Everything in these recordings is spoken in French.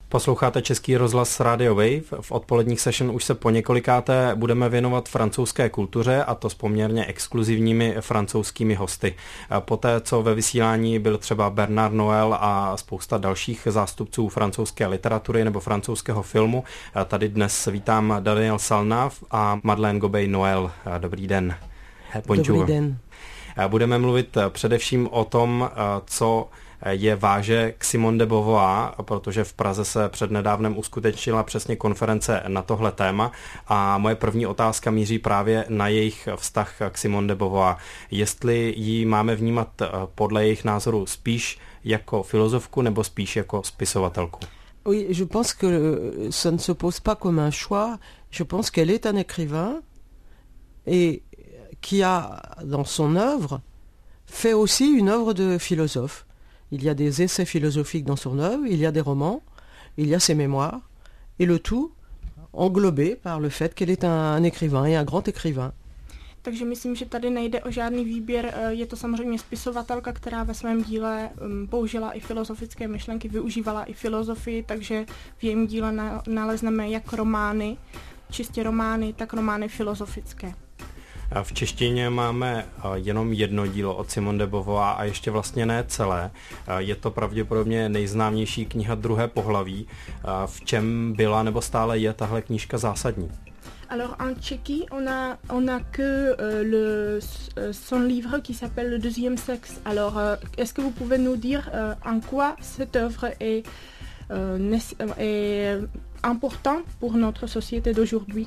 Posloucháte Český rozhlas Radio Wave. V odpoledních session už se poněkolikáté budeme věnovat francouzské kultuře, a to s poměrně exkluzivními francouzskými hosty. Poté, co ve vysílání byl třeba Bernard Noël a spousta dalších zástupců francouzské literatury nebo francouzského filmu, tady dnes vítám Daniel Salnave a Madeleine Gobey-Noël. Dobrý den. Bonjour. Dobrý den. Budeme mluvit především o tom, co je váže k Simone de Beauvoir, protože v Praze se přednedávnem uskutečnila přesně konference na tohle téma a moje první otázka míří právě na jejich vztah k Simone de Beauvoir. Jestli ji máme vnímat podle jejich názoru spíš jako filozofku nebo spíš jako spisovatelku? Oui, je pense que ça ne se pose pas comme un choix. Je pense qu'elle est un écrivain et qui a dans son œuvre fait aussi une œuvre de philosophe. Il y a des essais philosophiques dans son œuvre, il y a des romans, il y a ses mémoires, et le tout englobé par le fait qu'elle est un écrivain et un grand écrivain. Takže myslím, že tady nejde o žádný výběr, je to samozřejmě spisovatelka, která ve svém díle použila i filozofické myšlenky, využívala i filozofii, takže v jejím díle nalezneme jak romány, čistě romány, tak romány filozofické. V češtině máme jenom jedno dílo od Simone de Beauvoir a ještě vlastně ne celé. Je to pravděpodobně nejznámější kniha Druhé pohlaví. V čem byla nebo stále je tahle knížka zásadní? Alors en Tchéquie, on a que son livre qui s'appelle Le deuxième sexe. Alors est-ce que vous pouvez nous dire en quoi cette œuvre est importante pour notre société d'aujourd'hui?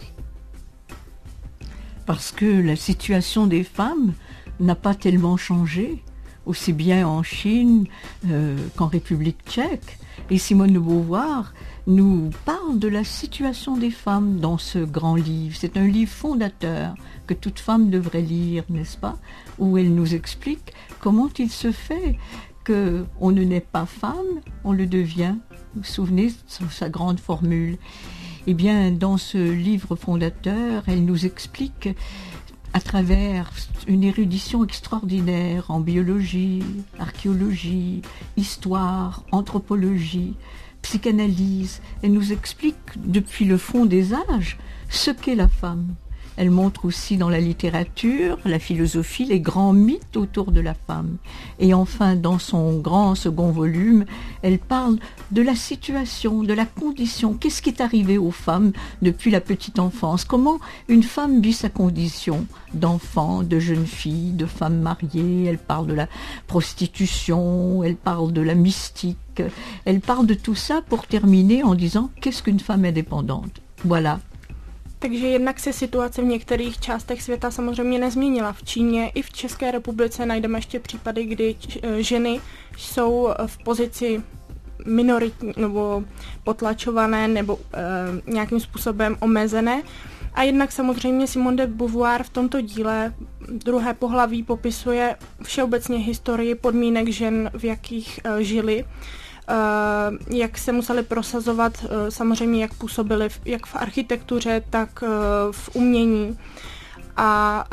Parce que la situation des femmes n'a pas tellement changé, aussi bien en Chine qu'en République tchèque. Et Simone de Beauvoir nous parle de la situation des femmes dans ce grand livre. C'est un livre fondateur que toute femme devrait lire, n'est-ce pas? Où elle nous explique comment il se fait qu'on ne naît pas femme, on le devient. Vous vous souvenez de sa grande formule? Eh bien, dans ce livre fondateur, elle nous explique, à travers une érudition extraordinaire en biologie, archéologie, histoire, anthropologie, psychanalyse, elle nous explique depuis le fond des âges ce qu'est la femme. Elle montre aussi dans la littérature, la philosophie, les grands mythes autour de la femme. Et enfin, dans son grand second volume, elle parle de la situation, de la condition. Qu'est-ce qui est arrivé aux femmes depuis la petite enfance? Comment une femme vit sa condition d'enfant, de jeune fille, de femme mariée? Elle parle de la prostitution, elle parle de la mystique. Elle parle de tout ça pour terminer en disant qu'est-ce qu'une femme indépendante? Voilà. Takže jednak se situace v některých částech světa samozřejmě nezměnila. V Číně i v České republice najdeme ještě případy, kdy ženy jsou v pozici minoritní nebo potlačované nebo nějakým způsobem omezené. A jednak samozřejmě Simone de Beauvoir v tomto díle Druhé pohlaví popisuje všeobecně historii podmínek žen, v jakých žily, jak se museli prosazovat, samozřejmě jak působili jak v architektuře, tak v umění a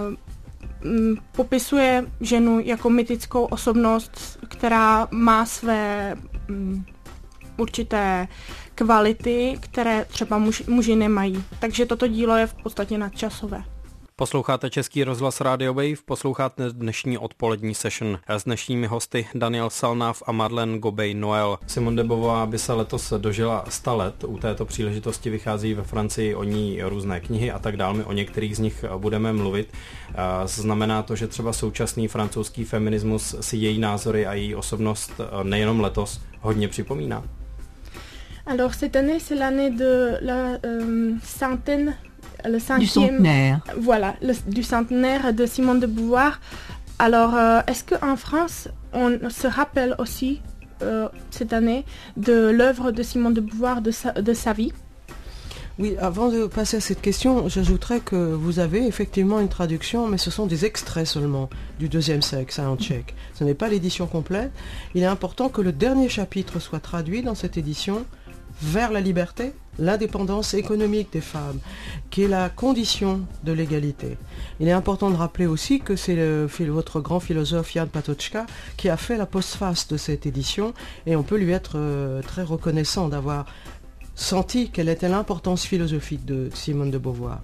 popisuje ženu jako mytickou osobnost, která má své určité kvality, které třeba muži nemají. Takže toto dílo je v podstatě nadčasové. Posloucháte Český rozhlas Radio Wave, posloucháte dnešní odpolední session s dnešními hosty Daniel Salnave a Madeleine Gobey-Noël. Simone de Beauvoir by se letos dožila 100 let. U této příležitosti vychází ve Francii o ní různé knihy a tak dále. My o některých z nich budeme mluvit. Znamená to, že třeba současný francouzský feminismus si její názory a její osobnost nejenom letos hodně připomíná? Alors cette année c'est l'année de la centaine du centenaire. Voilà, du centenaire de Simone de Beauvoir. Alors, est-ce qu'en France, on se rappelle aussi cette année de l'œuvre de Simone de Beauvoir, de sa vie? Oui, avant de passer à cette question, j'ajouterais que vous avez effectivement une traduction, mais ce sont des extraits seulement du deuxième sexe en tchèque. Ce n'est pas l'édition complète. Il est important que le dernier chapitre soit traduit dans cette édition vers la liberté, l'indépendance économique des femmes, qui est la condition de l'égalité. Il est important de rappeler aussi que c'est votre grand philosophe Jan Patočka qui a fait la postface de cette édition, et on peut lui être très reconnaissant d'avoir senti quelle était l'importance philosophique de Simone de Beauvoir.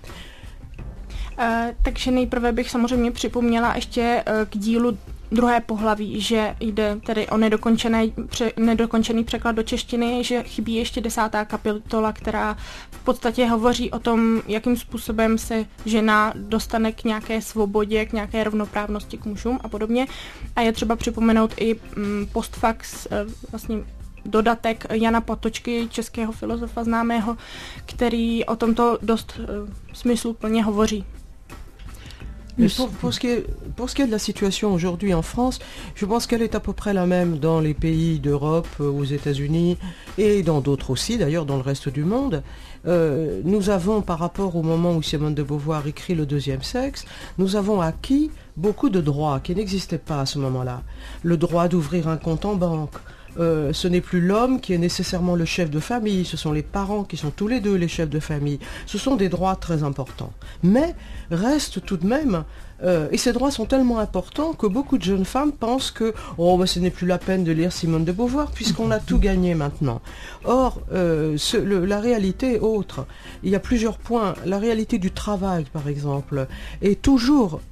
Takže nejprve bych samozřejmě připomněla ještě k dílu Druhé pohlaví, že jde tedy o nedokončený překlad do češtiny, že chybí ještě 10. kapitola, která v podstatě hovoří o tom, jakým způsobem se žena dostane k nějaké svobodě, k nějaké rovnoprávnosti k mužům a podobně. A je třeba připomenout i postfax, vlastně dodatek Jana Patočky, českého filozofa známého, který o tomto dost smysluplně hovoří. Pour ce qui est de la situation aujourd'hui en France, je pense qu'elle est à peu près la même dans les pays d'Europe, aux États-Unis et dans d'autres aussi, d'ailleurs dans le reste du monde. Nous avons, par rapport au moment où Simone de Beauvoir écrit Le deuxième sexe, nous avons acquis beaucoup de droits qui n'existaient pas à ce moment-là. Le droit d'ouvrir un compte en banque. Ce n'est plus l'homme qui est nécessairement le chef de famille, ce sont les parents qui sont tous les deux les chefs de famille. Ce sont des droits très importants. Mais reste tout de même, et ces droits sont tellement importants que beaucoup de jeunes femmes pensent que ce n'est plus la peine de lire Simone de Beauvoir puisqu'on a tout gagné maintenant. Or, la réalité est autre. Il y a plusieurs points. La réalité du travail, par exemple, est toujours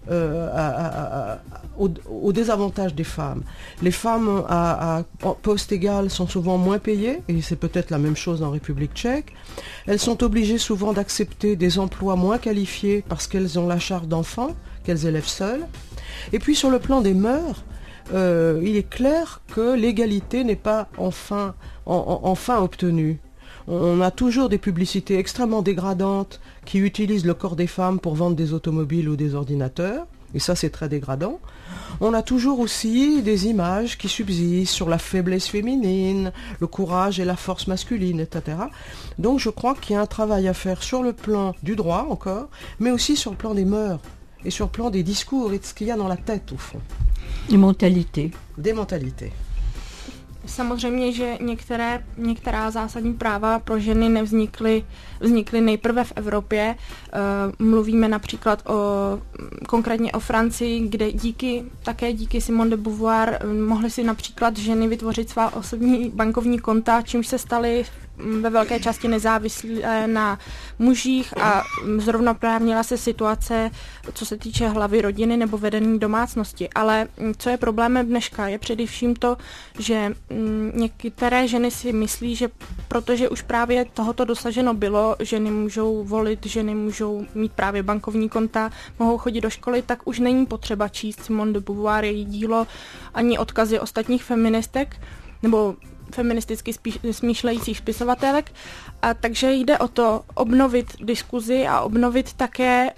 au désavantage des femmes. Les femmes à poste égal sont souvent moins payées, et c'est peut-être la même chose en République tchèque. Elles sont obligées souvent d'accepter des emplois moins qualifiés parce qu'elles ont la charge d'enfants, qu'elles élèvent seules. Et puis sur le plan des mœurs, il est clair que l'égalité n'est pas enfin obtenue. On a toujours des publicités extrêmement dégradantes qui utilisent le corps des femmes pour vendre des automobiles ou des ordinateurs. Et ça, c'est très dégradant. On a toujours aussi des images qui subsistent sur la faiblesse féminine, le courage et la force masculine, etc. Donc je crois qu'il y a un travail à faire sur le plan du droit encore, mais aussi sur le plan des mœurs et sur le plan des discours et de ce qu'il y a dans la tête, au fond. Des mentalités. Des mentalités. Samozřejmě, že některá zásadní práva pro ženy vznikly nejprve v Evropě. Mluvíme například konkrétně o Francii, kde díky Simone de Beauvoir mohly si například ženy vytvořit svá osobní bankovní konta, čímž se staly ve velké části nezávislé na mužích a zrovnoprávnila se situace, co se týče hlavy rodiny nebo vedení domácnosti. Ale co je problémem dneška, je především to, že některé ženy si myslí, že protože už právě tohoto dosaženo bylo, ženy můžou volit, ženy můžou mít právě bankovní konta, mohou chodit do školy, tak už není potřeba číst Simone de Beauvoir, její dílo, ani odkazy ostatních feministek, nebo feministicky smýšlejících spisovatelek. A takže jde o to obnovit diskuzi a obnovit také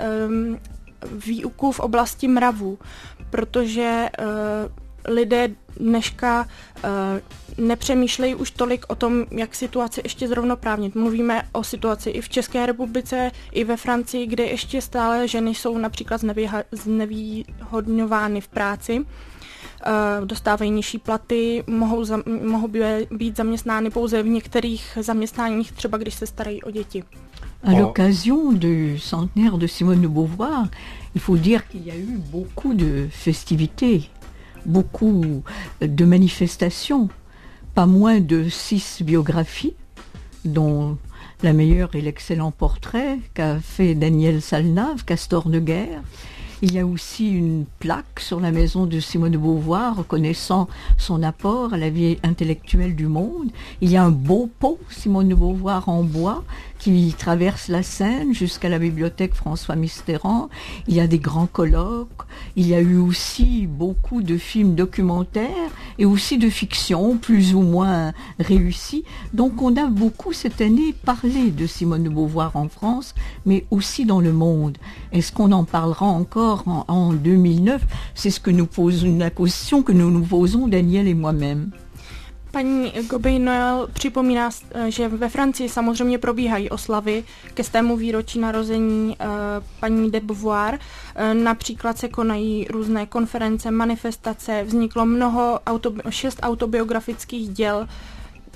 výuku v oblasti mravů, protože lidé dneška nepřemýšlejí už tolik o tom, jak situaci ještě zrovnoprávnit. Mluvíme o situaci i v České republice, i ve Francii, kde ještě stále ženy jsou například znevýhodňovány v práci. Dostávají nižší platy, mohou být zaměstnány pouze v některých zaměstnáních, třeba když se starají o děti. À l'occasion du centenaire de Simone de Beauvoir, il faut dire qu'il y a eu beaucoup de festivités, beaucoup de manifestations, pas moins de 6 biographies, dont la meilleure est l'excellent portrait qu'a fait Daniel Salnave, Castor de guerre. Il y a aussi une plaque sur la maison de Simone de Beauvoir reconnaissant son apport à la vie intellectuelle du monde. Il y a un beau pont Simone de Beauvoir en bois qui traverse la Seine jusqu'à la bibliothèque François Mitterrand. Il y a des grands colloques. Il y a eu aussi beaucoup de films documentaires et aussi de fiction plus ou moins réussis. Donc on a beaucoup cette année parlé de Simone de Beauvoir en France, mais aussi dans le monde. Est-ce qu'on en parlera encore en 2009? C'est ce que nous posons, la question que nous nous posons, Daniel et moi-même. Paní Gobey-Noël připomíná, že ve Francii samozřejmě probíhají oslavy ke 100. výročí narození paní de Beauvoir. Například se konají různé konference, manifestace, vzniklo 6 autobiografických děl.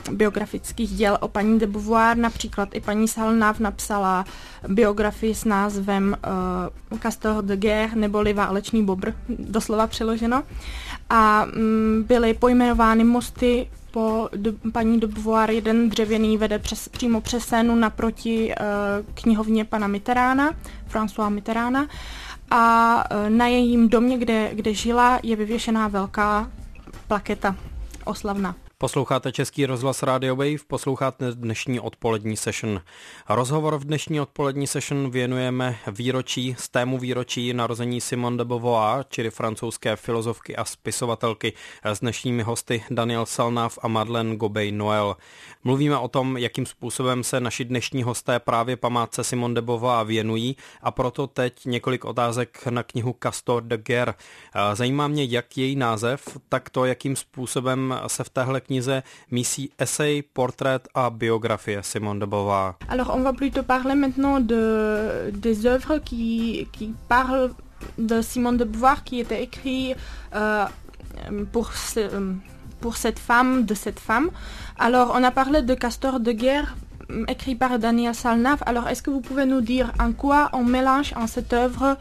biografických děl o paní de Beauvoir, například i paní Salnav napsala biografii s názvem Castor de guerre, neboli válečný bobr, doslova přeloženo. A byly pojmenovány mosty po paní de Beauvoir. Jeden dřevěný vede přímo přes Seinu naproti knihovně pana Mitterranda, François Mitterranda. A na jejím domě, kde žila, je vyvěšená velká plaketa oslavná. Posloucháte Český rozhlas Radio Wave, posloucháte dnešní odpolední session. Rozhovor v dnešní odpolední session věnujeme výročí narození Simone de Beauvoir, čili francouzské filozofky a spisovatelky, s dnešními hosty Daniel Salnav a Madeleine Gobey-Noël. Mluvíme o tom, jakým způsobem se naši dnešní hosté právě památce Simone de Beauvoir věnují, a proto teď několik otázek na knihu Castor de guerre. Zajímá mě jak její název, tak to, jakým způsobem se v téhle knize mísí esej, portrét a biografie Simone de Beauvoir. Alors on va plutôt parler maintenant des œuvres qui parlent de Simone de Beauvoir, qui étaient écrites pour cette femme. Alors, on a parlé de Castor de guerre, écrit par Daniel Salnav. Alors, est-ce que vous pouvez nous dire en quoi on mélange en cette œuvre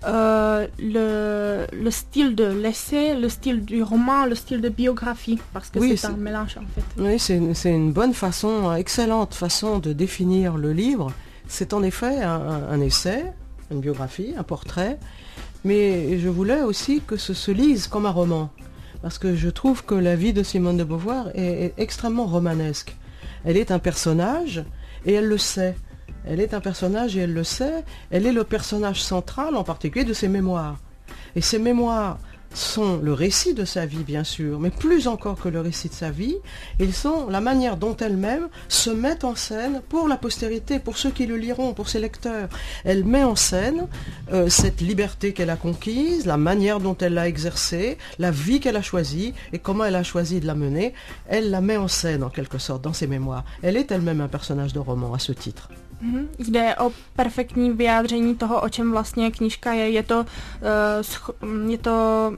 le style de l'essai, le style du roman, le style de biographie? Parce que oui, c'est un mélange, en fait. Oui, c'est une bonne façon, excellente façon de définir le livre. C'est en effet un essai, une biographie, un portrait, mais je voulais aussi que ce se lise comme un roman. Parce que je trouve que la vie de Simone de Beauvoir est extrêmement romanesque. Elle est un personnage et elle le sait. Elle est un personnage et elle le sait. Elle est le personnage central, en particulier, de ses mémoires. Et ses mémoires sont le récit de sa vie, bien sûr, mais plus encore que le récit de sa vie, ils sont la manière dont elle-même se met en scène pour la postérité, pour ceux qui le liront, pour ses lecteurs. Elle met en scène cette liberté qu'elle a conquise, la manière dont elle l'a exercée, la vie qu'elle a choisie et comment elle a choisi de la mener. Elle la met en scène, en quelque sorte, dans ses mémoires. Elle est elle-même un personnage de roman, à ce titre. Jde o perfektní vyjádření toho, o čem vlastně knížka je. Je to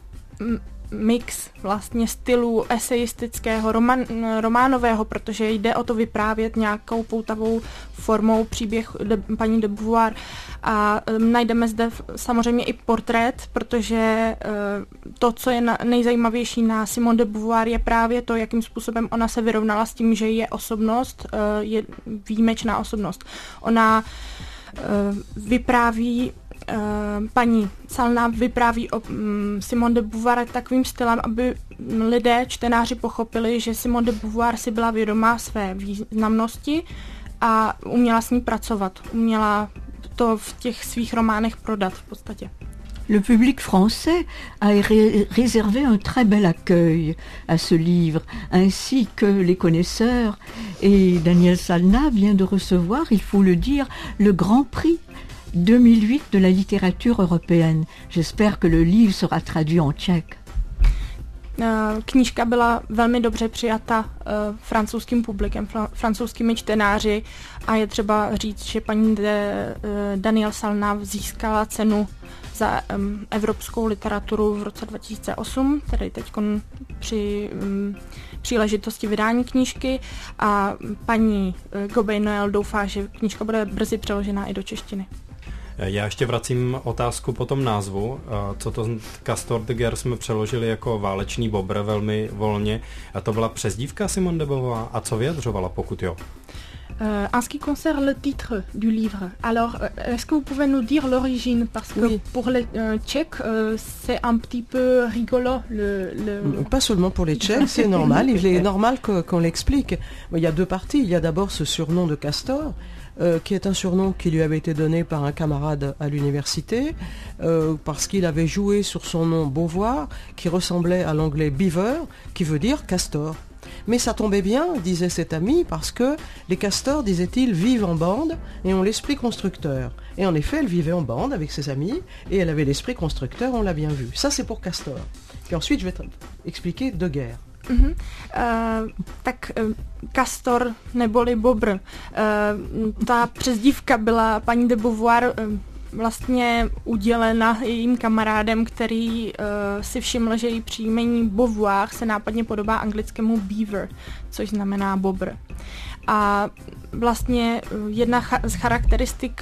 mix vlastně stylu esejistického, románového, protože jde o to vyprávět nějakou poutavou formou příběh paní de Beauvoir. A najdeme zde samozřejmě i portrét, protože to, co je nejzajímavější na Simone de Beauvoir, je právě to, jakým způsobem ona se vyrovnala s tím, že je osobnost, je výjimečná osobnost. Ona vypráví paní Salnav vypráví o Simone de Beauvoir takovým stylem, aby lidé, čtenáři pochopili, že Simone de Beauvoir si byla vědomá své významnosti a uměla s ní pracovat. Uměla to v těch svých románech prodat v podstatě. Le public français a réservé un très bel accueil à ce livre, ainsi que les connaisseurs. Et Daniel Salnav vient de recevoir, il faut le dire, le Grand Prix 2008 de la littérature européenne. J'espère que le livre sera traduit en tchèque. Knížka byla velmi dobře přijata francouzským publikem, francouzskými čtenáři a je třeba říct, že paní Daniel Salnav získala cenu za evropskou literaturu v roce 2008, tedy teď při příležitosti vydání knížky, a paní Gobey-Noël doufá, že knížka bude brzy přeložena i do češtiny. Já ještě vracím otázku po tom názvu. Co to Castor de guerre jsme přeložili jako válečný bobr velmi volně. A to byla přezdívka Simone de Beauvoir? A co vyjadřovala, pokud jo? En ce qui concerne le titre du livre, alors est-ce que vous pouvez nous dire l'origine? Parce que oui, pour les Tchèques, c'est un petit peu rigolo. Pas seulement pour les Tchèques, c'est normal. Il est normal qu'on l'explique. Il y a deux parties. Il y a d'abord ce surnom de Castor, qui est un surnom qui lui avait été donné par un camarade à l'université, parce qu'il avait joué sur son nom Beauvoir, qui ressemblait à l'anglais beaver, qui veut dire castor. Mais ça tombait bien, disait cet ami, parce que les castors, disait-il, vivent en bande et ont l'esprit constructeur. Et en effet, elle vivait en bande avec ses amis et elle avait l'esprit constructeur, on l'a bien vu. Ça, c'est pour Castor. Puis ensuite, je vais expliquer de guerre. Tak Castor neboli Bobr. Ta přezdívka byla paní de Beauvoir vlastně udělena jejím kamarádem, který si všiml, že její příjmení Beauvoir se nápadně podobá anglickému beaver, což znamená bobr. A vlastně jedna z charakteristik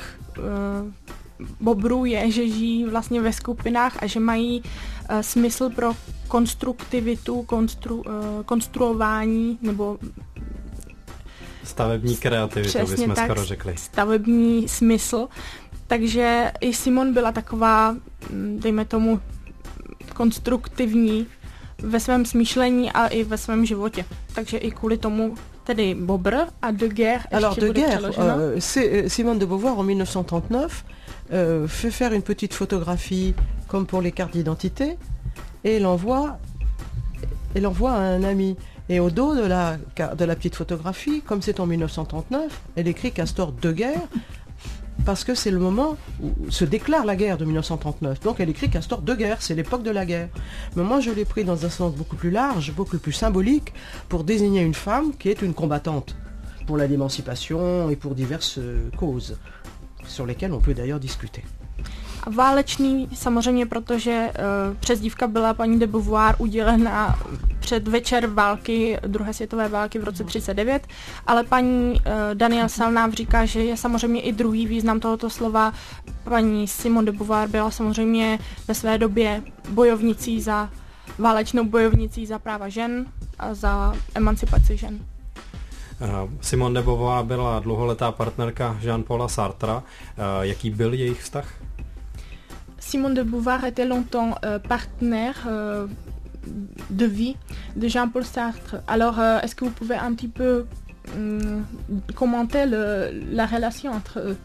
bobrů je, že žijí vlastně ve skupinách a že mají smysl pro konstruktivitu, konstruování nebo stavební kreativitu, bychom skoro řekli. Stavební smysl. Takže i Simone byla taková, dejme tomu, konstruktivní ve svém smýšlení a i ve svém životě. Takže i kvůli tomu tedy bobr a de guerre. Alors de guerre, Simone de Beauvoir en 1939 fait faire une petite photographie comme pour les cartes d'identité et l'envoie à un ami. Et au dos de la petite photographie, comme c'est en 1939, elle écrit Castor de guerre parce que c'est le moment où se déclare la guerre de 1939. Donc elle écrit Castor de guerre, c'est l'époque de la guerre. Mais moi je l'ai pris dans un sens beaucoup plus large, beaucoup plus symbolique, pour désigner une femme qui est une combattante pour l'émancipation et pour diverses causes sur lesquelles on peut d'ailleurs discuter. Válečný samozřejmě, protože přezdívka byla paní de Beauvoir udělena před večer války, druhé světové války v roce 1939, ale paní Danielle Salnave říká, že je samozřejmě i druhý význam tohoto slova. Paní Simone de Beauvoir byla samozřejmě ve své době válečnou bojovnicí za práva žen a za emancipaci žen. Simone de Beauvoir byla dlouholetá partnerka Jean-Paula Sartra. Jaký byl jejich vztah? Simone de Beauvoir était longtemps partenaire de vie de Jean-Paul Sartre. Alors, est-ce que vous pouvez un petit peu commenter la relation entre eux?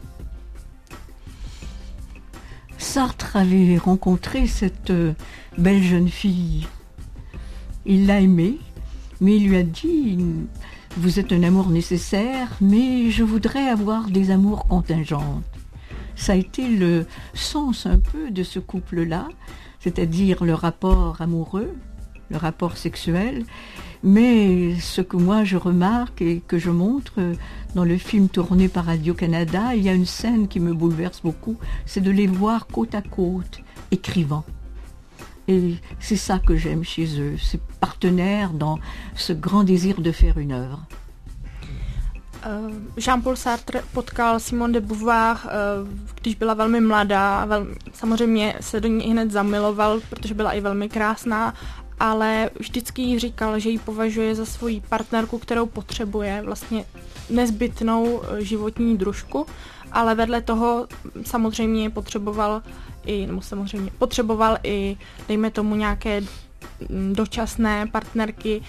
Sartre avait rencontré cette belle jeune fille. Il l'a aimée, mais il lui a dit « Vous êtes un amour nécessaire, mais je voudrais avoir des amours contingentes. » Ça a été le sens un peu de ce couple-là, c'est-à-dire le rapport amoureux, le rapport sexuel. Mais ce que moi je remarque et que je montre dans le film tourné par Radio-Canada, il y a une scène qui me bouleverse beaucoup, c'est de les voir côte à côte, écrivant. Et c'est ça que j'aime chez eux, ces partenaires dans ce grand désir de faire une œuvre. Jean-Paul Sartre potkal Simone de Beauvoir, když byla velmi mladá, samozřejmě se do ní hned zamiloval, protože byla i velmi krásná, ale vždycky jí říkal, že ji považuje za svoji partnerku, kterou potřebuje, vlastně nezbytnou životní družku, ale vedle toho samozřejmě potřeboval i, dejme tomu, nějaké dočasné partnerky.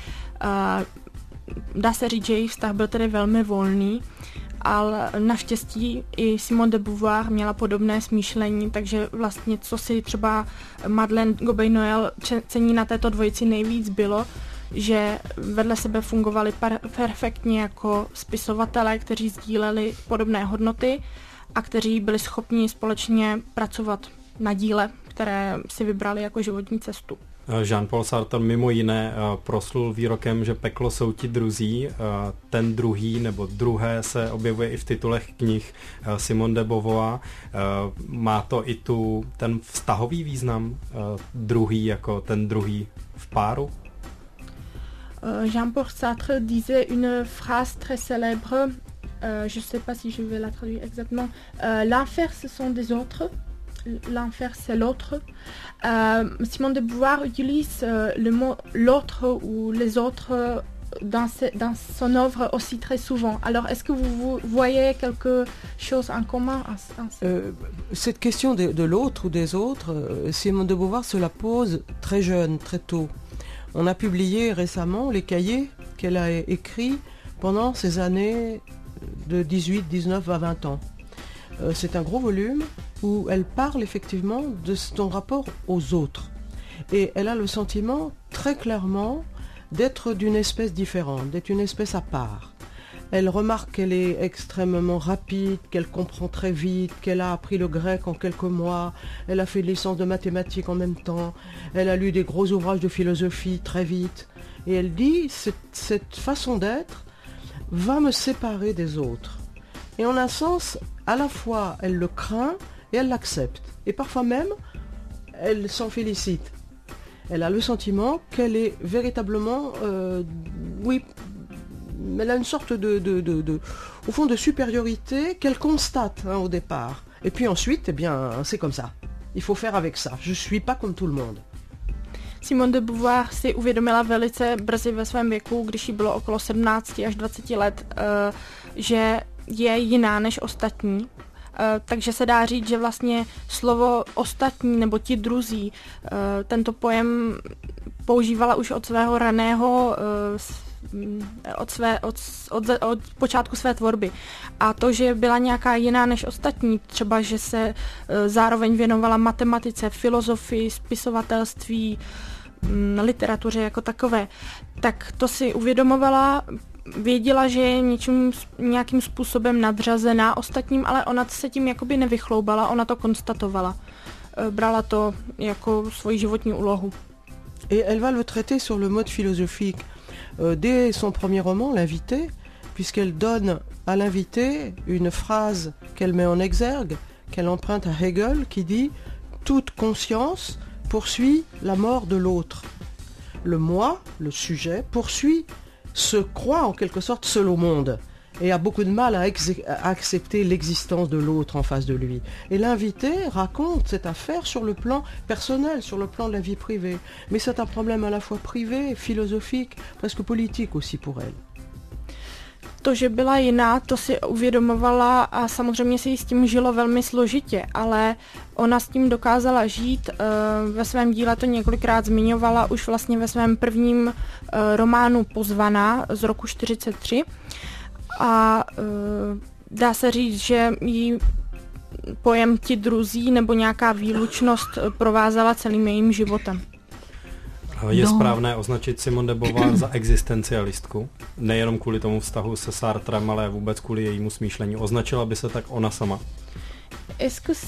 Dá se říct, že jejich vztah byl tedy velmi volný, ale naštěstí i Simone de Beauvoir měla podobné smýšlení, takže vlastně co si třeba Madeleine Gobey-Noël cení na této dvojici nejvíc bylo, že vedle sebe fungovali perfektně jako spisovatelé, kteří sdíleli podobné hodnoty a kteří byli schopni společně pracovat na díle, které si vybrali jako životní cestu. Jean-Paul Sartre mimo jiné proslul výrokem, že peklo jsou ti druzí. Ten druhý nebo druhé se objevuje i v titulech knih Simone de Beauvoir. Má to i ten vztahový význam, druhý jako ten druhý v páru? Jean-Paul Sartre disait une phrase très célèbre, je ne sais pas si je vais la traduire exactement, l'enfer ce sont des autres. L'enfer c'est l'autre. Simone de Beauvoir utilise le mot l'autre ou les autres dans son œuvre aussi très souvent. Alors est-ce que vous voyez quelque chose en commun Cette question de l'autre ou des autres, Simone de Beauvoir se la pose très jeune, très tôt. On a publié récemment les cahiers qu'elle a écrits pendant ces années de 18, 19 à 20 ans. C'est un gros volume où elle parle effectivement de son rapport aux autres. Et elle a le sentiment très clairement d'être d'une espèce différente, d'être une espèce à part. Elle remarque qu'elle est extrêmement rapide, qu'elle comprend très vite, qu'elle a appris le grec en quelques mois, elle a fait une licence de mathématiques en même temps, elle a lu des gros ouvrages de philosophie très vite. Et elle dit, cette façon d'être va me séparer des autres. Et en un sens, à la fois elle le craint et elle l'accepte. Et parfois même, elle s'en félicite. Elle a le sentiment qu'elle est véritablement, elle a une sorte au fond, de supériorité qu'elle constate au départ. Et puis ensuite, eh bien, c'est comme ça. Il faut faire avec ça. Je suis pas comme tout le monde. Simone de Beauvoir si uvědomila velice brzy ve svém věku, když jí bylo okolo 17 až 20 let, že je jiná než ostatní. Takže se dá říct, že vlastně slovo ostatní nebo ti druzí, tento pojem používala už od svého raného, od počátku své tvorby. A to, že byla nějaká jiná než ostatní, třeba, že se zároveň věnovala matematice, filozofii, spisovatelství, literatuře jako takové, tak to si uvědomovala, věděla, že je nějakým způsobem nadřazená ostatním, ale ona se tím jakoby nevychloubala, ona to konstatovala. Brala to jako svoji životní úlohu. Et elle va le traiter sur le mode philosophique. Dès son premier roman, L'invité, puisqu'elle donne à l'invité une phrase qu'elle met en exergue, qu'elle emprunte à Hegel, qui dit « Toute conscience poursuit la mort de l'autre. Le moi, le sujet, se croit en quelque sorte seul au monde et a beaucoup de mal à accepter l'existence de l'autre en face de lui. Et l'invité raconte cette affaire sur le plan personnel, sur le plan de la vie privée. Mais c'est un problème à la fois privé, philosophique, presque politique aussi pour elle. To, že byla jiná, to si uvědomovala a samozřejmě si s tím žilo velmi složitě, ale ona s tím dokázala žít. Ve svém díle to několikrát zmiňovala už vlastně ve svém prvním románu Pozvaná z roku 1943. A dá se říct, že jí pojem ti druzí nebo nějaká výlučnost provázela celým jejím životem. Je správné označit Simone de Beauvoir za existencialistku? Nejenom kvůli tomu vztahu se Sartrem, ale vůbec kvůli jejímu smýšlení. Označila by se tak ona sama? Est-ce que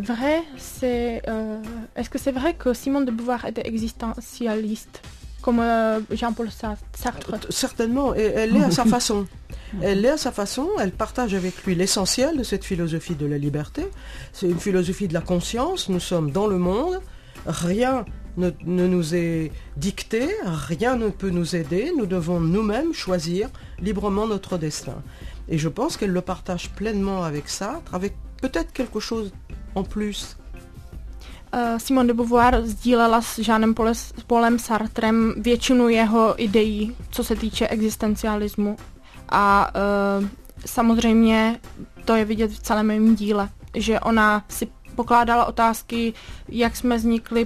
c'est vrai que Simone de Beauvoir était existentialiste, comme Jean-Paul Sartre? Certainement, et elle l'est à sa façon. Elle l'est à sa façon, elle partage avec lui l'essentiel de cette philosophie de la liberté. C'est une philosophie de la conscience, nous sommes dans le monde, rien ne nous est dicté, rien ne peut nous aider, nous devons nous-mêmes choisir librement notre destin. Et je pense qu'elle le partage pleinement avec Sartre, avec peut-être quelque chose en plus. Simone de Beauvoir sdílela s Jeanem Paulem Sartrem většinu jeho ideí, co se týče existencialismu. A samozřejmě to je vidět v celém mém díle, že ona si pokládala otázky, jak jsme vznikli,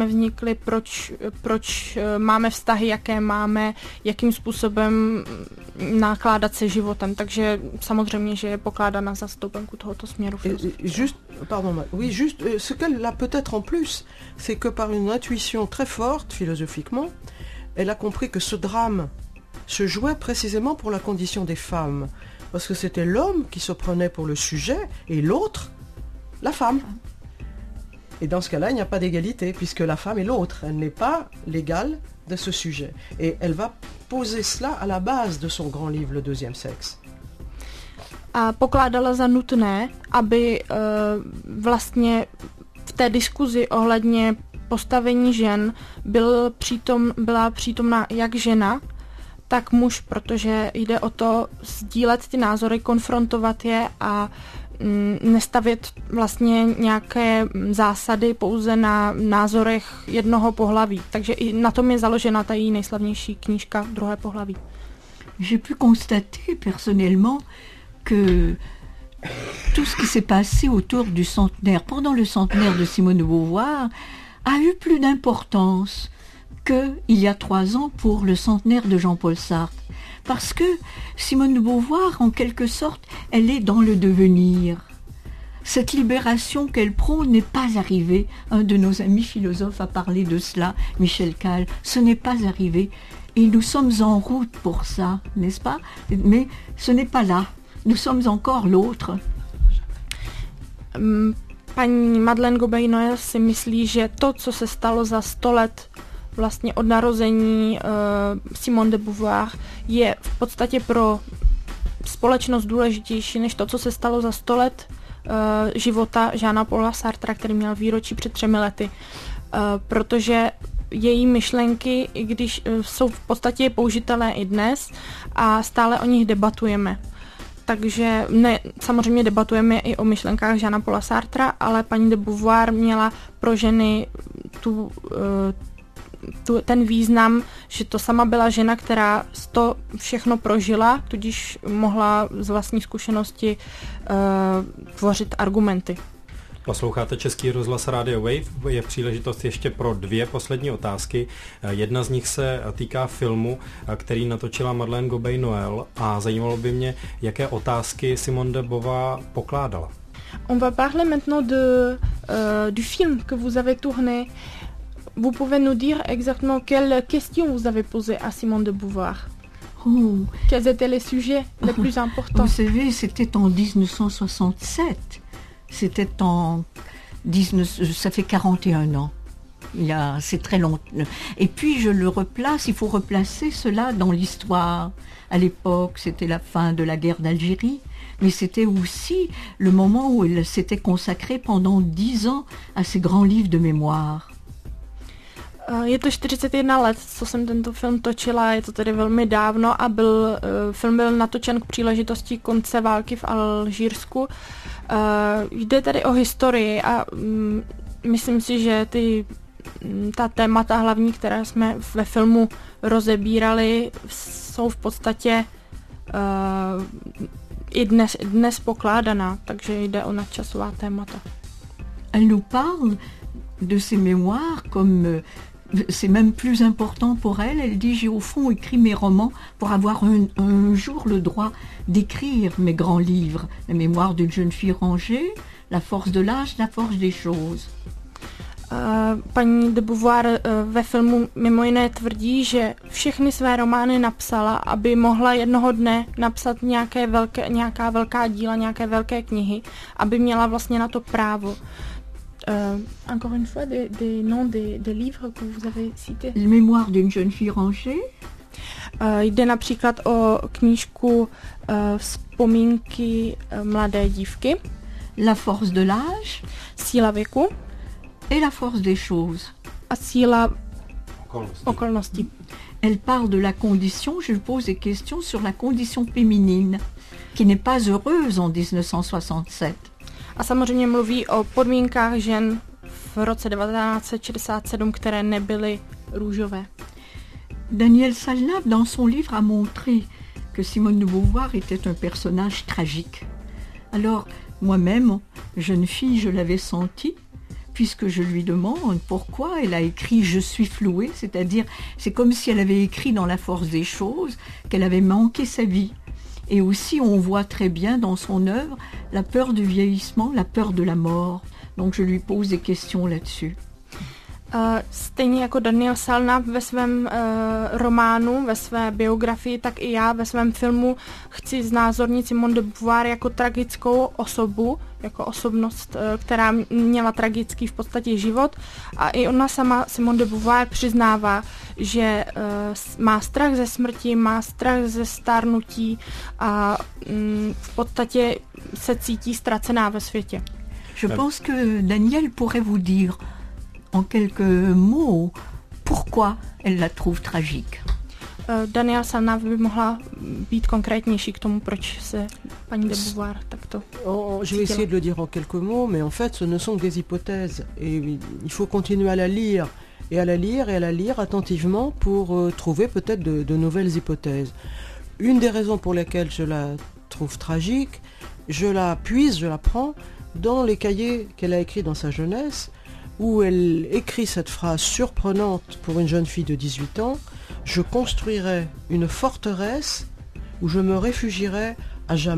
proč máme vztahy, jaké máme, jakým způsobem nakládat se životem. Takže samozřejmě, že je pokládána za stoupenku tohoto směru. Juste, ce qu'elle a peut-être en plus, c'est que par une intuition très forte, philosophiquement, elle a compris que ce drame se jouait précisément pour la condition des femmes. Parce que c'était l'homme qui se prenait pour le sujet et l'autre, la femme. Et dans ce cas-là, il n'y a pas d'égalité, puisque la femme est l'autre. Elle n'est pas l'égale de ce sujet. Et elle va poser cela à la base de son grand livre, Le deuxième sexe. A pokládala za nutné, aby vlastně v té diskuzi ohledně postavení žen byla přítomná jak žena, tak muž, protože jde o to sdílet ty názory, konfrontovat je a nestavět vlastně nějaké zásady pouze na názorech jednoho pohlaví. Takže i na tom je založena ta její nejslavnější knížka Druhé pohlaví. J'ai pu constater personnellement que tout ce qui s'est passé autour du centenaire, pendant le centenaire de Simone de Beauvoir, a eu plus d'importance qu'il y a 3 ans pour le centenaire de Jean-Paul Sartre. Parce que Simone de Beauvoir, en quelque sorte, elle est dans le devenir. Cette libération qu'elle prône n'est pas arrivée. Un de nos amis philosophes a parlé de cela, Michel Calle. Ce n'est pas arrivé. Et nous sommes en route pour ça, n'est-ce pas? Mais ce n'est pas là. Nous sommes encore l'autre. Paní Madeleine Gobey-Noël si myslí, že to, co se stalo za 100 let vlastně od narození Simone de Beauvoir, je v podstatě pro společnost důležitější než to, co se stalo za 100 let života Jeana Paula Sartra, který měl výročí před 3 lety. Protože její myšlenky, i když jsou v podstatě použitelné i dnes a stále o nich debatujeme. Takže samozřejmě debatujeme i o myšlenkách Jeana Paula Sartra, ale paní de Beauvoir měla pro ženy ten význam, že to sama byla žena, která to všechno prožila, tudíž mohla z vlastní zkušenosti tvořit argumenty. Posloucháte Český rozhlas Radio Wave, je příležitost ještě pro 2 poslední otázky. Jedna z nich se týká filmu, který natočila Madeleine Gobey-Noël a zajímalo by mě, jaké otázky Simone de Beauvoir pokládala. On va parler maintenant du film que vous avez tourné. Vous pouvez nous dire exactement quelles questions vous avez posées à Simone de Beauvoir? Quels étaient les sujets les plus importants? Vous savez, c'était en 1967. C'était ça fait 41 ans. C'est très long. Et puis je le replace, il faut replacer cela dans l'histoire. À l'époque, c'était la fin de la guerre d'Algérie, mais c'était aussi le moment où elle s'était consacrée pendant 10 ans à ces grands livres de mémoire. Je to 41 let, co jsem tento film točila, je to tedy velmi dávno a film byl natočen k příležitosti konce války v Alžírsku. Jde tady o historii a myslím si, že ta témata hlavní, která jsme ve filmu rozebírali, jsou v podstatě i dnes pokládaná, takže jde o nadčasová témata. Elle nous parle de ses mémoires comme c'est même plus important pour elle. Elle dit, j'ai au fond écrit mes romans pour avoir un jour le droit d'écrire mes grands livres. La mémoire d'une jeune fille rangée, La force de l'âge, La force des choses. Paní de Beauvoir ve filmu mimo jiné tvrdí, že všechny své romány napsala, aby mohla jednoho dne napsat nějaká velká díla, nějaké velké knihy, aby měla vlastně na to právo. Encore une fois, des noms des livres que vous avez cités. Les mémoires d'une jeune fille rangée. Jde například o knížku Vzpomínky mladé dívky. La force de l'âge. Síla věku. Et la force des choses. A síla okolností. Elle parle de la condition, je pose des questions sur la condition féminine, qui n'est pas heureuse en 1967. A samozřejmě mluví o podmínkách žen v roce 1967, které nebyly růžové. Daniel Salnav, dans son livre, a montré que Simone de Beauvoir était un personnage tragique. Alors, moi-même, jeune fille, je l'avais senti, puisque je lui demande pourquoi elle a écrit « Je suis flouée », c'est-à-dire, c'est comme si elle avait écrit dans La force des choses qu'elle avait manqué sa vie. Et aussi, on voit très bien dans son œuvre la peur du vieillissement, la peur de la mort. Donc, je lui pose des questions là-dessus. Stejně jako Daniel Salnav ve svém románu, ve své biografii, tak i já ve svém filmu chci znázornit Simone de Beauvoir jako tragickou osobu, jako osobnost, která měla tragický v podstatě život. A i ona sama, Simone de Beauvoir, přiznává, že má strach ze smrti, má strach ze stárnutí a v podstatě se cítí ztracená ve světě. Je pense que Daniel pourrait vous dire en quelques mots pourquoi elle la trouve tragique. Daniel Salnav by mohla být konkrétnější k tomu, proč se paní de Beauvoir takto Je vais essayer de le dire en quelques mots, mais en fait ce ne sont que des hypothèses et il faut continuer à la lire et à la lire et à la lire attentivement pour trouver peut-être de nouvelles hypothèses. Une des raisons pour lesquelles je la trouve tragique, je la prends dans les cahiers qu'elle a écrits dans sa jeunesse, où elle écrit cette phrase surprenante pour une jeune fille de 18 ans, « Je construirai une forteresse où je me réfugierai à jamais ».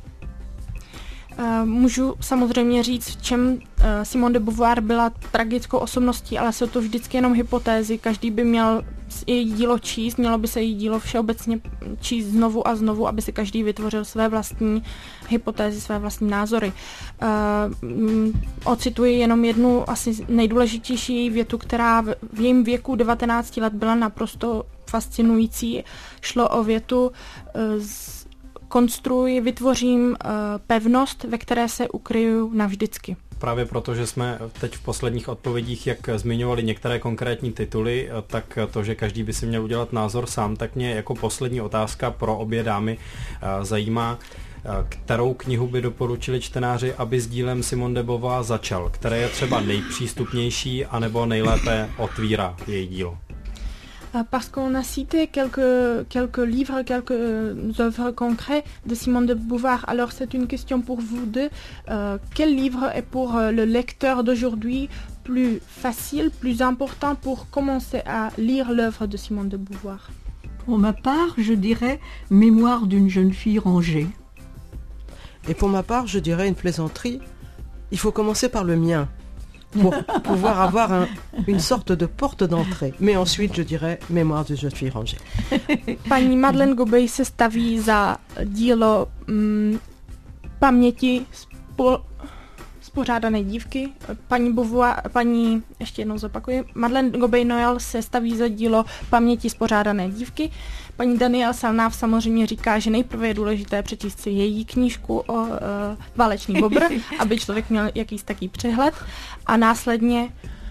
Můžu samozřejmě říct, v čem Simone de Beauvoir byla tragickou osobností, ale jsou to vždycky jenom hypotézy. Každý by měl její dílo číst, mělo by se její dílo všeobecně číst znovu a znovu, aby si každý vytvořil své vlastní hypotézy, své vlastní názory. Ocituji jenom jednu asi nejdůležitější její větu, která v jejím věku 19 let byla naprosto fascinující. Šlo o větu vytvořím pevnost, ve které se ukryju navždycky. Právě proto, že jsme teď v posledních odpovědích, jak zmiňovali některé konkrétní tituly, tak to, že každý by si měl udělat názor sám, tak mě jako poslední otázka pro obě dámy zajímá, kterou knihu by doporučili čtenáři, aby s dílem Simone de Beauvoir začal, které je třeba nejpřístupnější anebo nejlépe otvírá její dílo. Parce qu'on a cité quelques livres, quelques œuvres concrètes de Simone de Beauvoir. Alors c'est une question pour vous deux. Quel livre est pour le lecteur d'aujourd'hui plus facile, plus important pour commencer à lire l'œuvre de Simone de Beauvoir? Pour ma part, je dirais Mémoire d'une jeune fille rangée. Et pour ma part, je dirais une plaisanterie. Il faut commencer par le mien, pour pouvoir avoir une sorte de porte d'entrée. Mais ensuite, je dirais Mémoire d'une jeune fille rangée. Paní Madeleine Gobey se staví za dílo paměti spořádané dívky. Ještě jednou zopakuji, Madeleine Gobey Noel se staví za dílo paměti spořádané dívky. Paní Danielle Salnave samozřejmě říká, že nejprve je důležité přečíst si její knížku o válečný bobr, aby člověk měl jakýsi taký přehled. A následně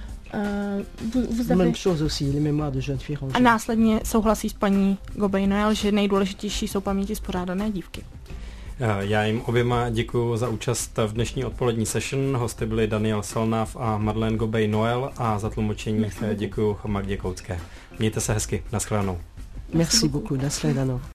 a následně souhlasí s paní Gobey Noel, že nejdůležitější jsou paměti spořádané dívky. Já jim oběma děkuji za účast v dnešní odpolední session. Hosty byli Danielle Salnave a Madeleine Gobey Noel a za tlumočení děkuji Magdě Koutské. Mějte se hezky, nashledanou. Merci beaucoup, nashledanou.